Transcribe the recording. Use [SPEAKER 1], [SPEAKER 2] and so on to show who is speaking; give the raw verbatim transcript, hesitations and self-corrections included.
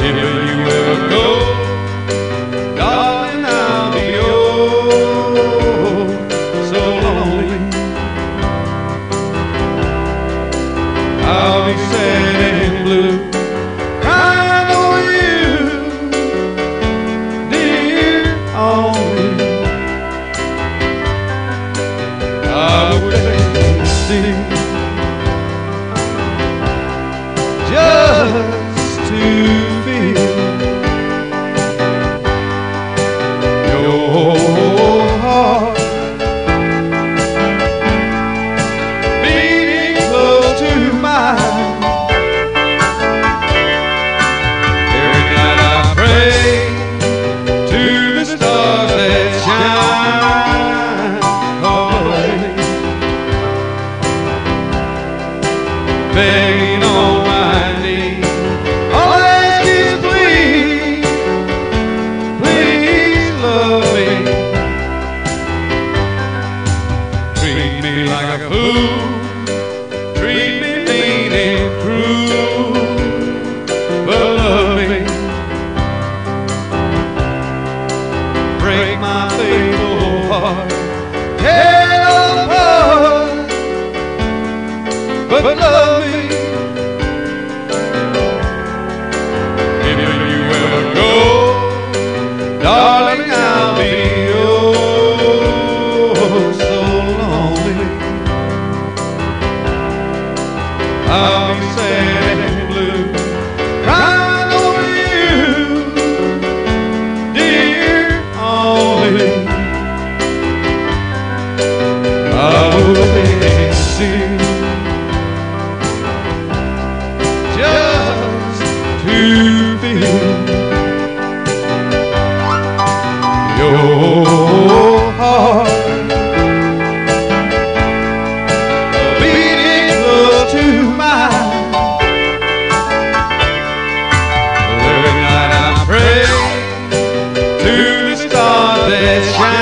[SPEAKER 1] If you ever go, darling, I'll be oh so lonely. I'll be sad and blue, crying over you, dear, only. I would take see just to feel your heart beating close to mine. Every night I pray to the stars that shine away, begging on my knees. All I ask is please, please love me. Treat me like a fool, treat me mean and cruel, but love me. Break my faithful heart, tear it all apart, but love me. If you ever go, darling, I'll be oh so lonely. I'll be sad and blue, crying over you, dear, only. I would see just to feel your heart beating close to mine. Every night I pray to the stars that shine